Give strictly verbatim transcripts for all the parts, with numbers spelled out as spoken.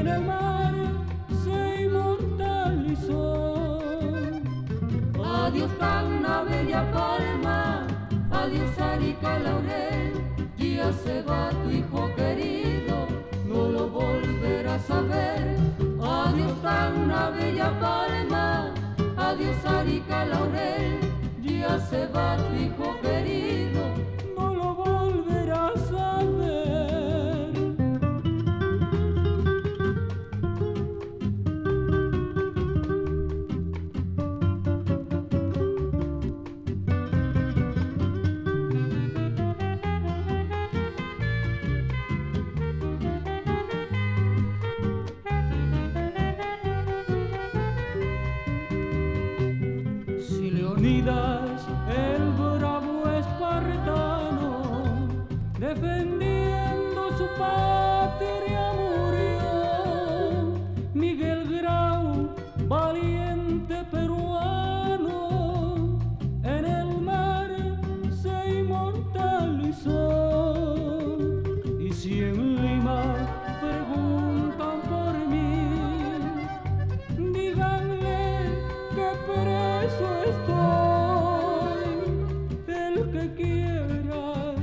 el mar se inmortalizó. Adiós Tacna, bella palma, adiós Arica Laurel, ya se va tu hijo querido, no lo volverás a ver. Adiós Tacna, bella palma, adiós Arica Laurel, ya se va tu hijo querido, no lo volverás a ver. Si Leonidas, el bravo espartano, defendiendo su patria murió, Miguel Grau, valiente peruano, en el mar se inmortalizó. Y si en Lima preguntan por mí, díganle que preso estoy. El que quiera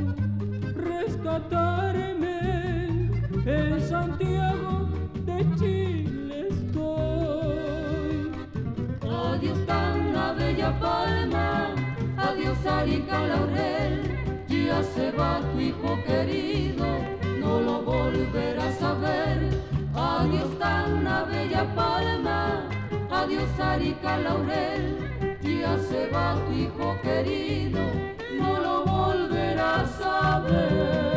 rescatarme, en Santiago de Chile estoy. Adiós Tacna, bella palma, adiós Arica Laurel, ya se va tu hijo querido, no lo volverás a ver. Adiós Tacna, bella palma, adiós Arica Laurel, ya se va tu hijo querido, no lo volverás a ver.